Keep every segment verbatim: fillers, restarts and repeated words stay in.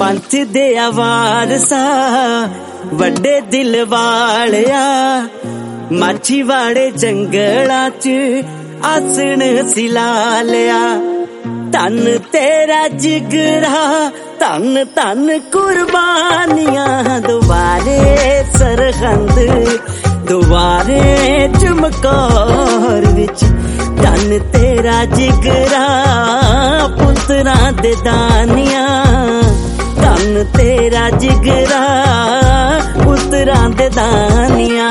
पंथ दे वारसा वड्डे दिल वालिया माछीवाड़े जंगलां च आसण सिला लिया। तन तेरा जिगरा तन तन कुर्बानियां दुबारे सरहंद दुबारे चमकौर विच तन तेरा जिगरा पुत्रा दे दानियां तन तेरा जिगरा पुत्रा दे दानियां।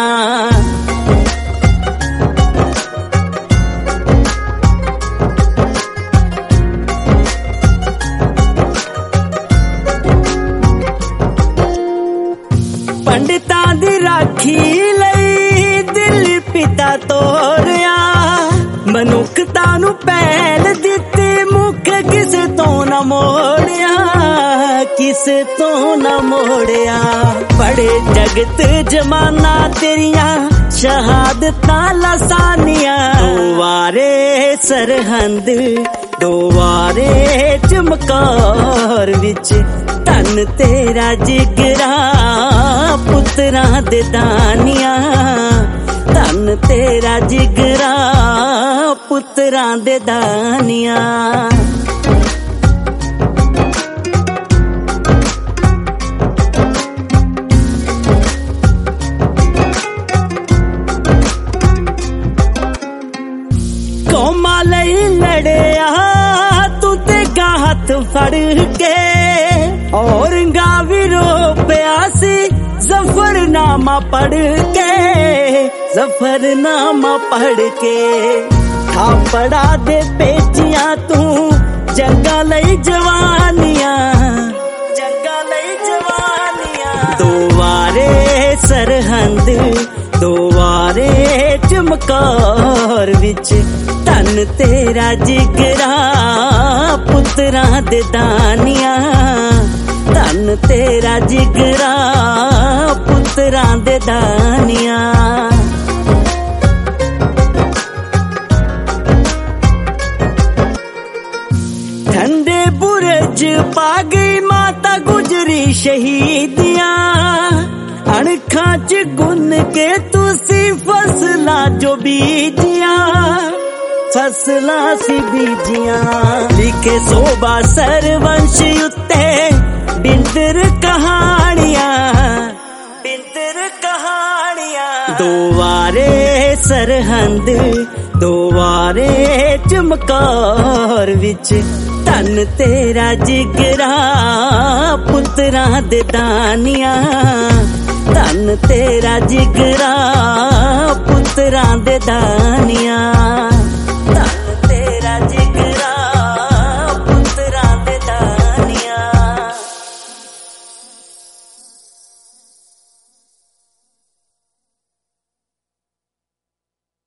पंडितां दी राखी लई दिल पिता तोरिया मनुखता नू पहल दित्ती मुख किसे तो न मोड़िया किसे तो न मोड़िया। बड़े जगत जमाना तेरिया शहादतां लसानिया दुआरे सरहंद दुआरे चमकौर विच तन तेरा जिगरा पुत्रा दे दानियां तन तेरा जिगरा पुत्रा दे दानियां। कौमां लई लड़िया तू ते हाथ फड़ के औरंगा विरो प्यासी जफरनामा पढ़ के जफरनामा पढ़ के थापड़ा दे पेचियां तू जंगा लई जवानियां जंगा लई जवानियां। दुआरे सरहंद दुआरे चमकौर विच तन तेरा जिगरा पुत्रा दे दानियां तन तेरा जिगरा पुत्रा दे दानियां। ठंडे बुरज पा गई माता गुजरी शहीदियां अणखां च गुन के तुसी फसलां जो बीजियां फसलां सी बीजियां। लिखे सोबा सरवंश उत्ते बिंदर कहानियां बिंदर कहानियां। दुआरे सरहंद दुआरे चमकौर विच तन तेरा जिगरा पुत्रा दे दानियां तन तेरा जिगरा पुत्रा दे दानियां।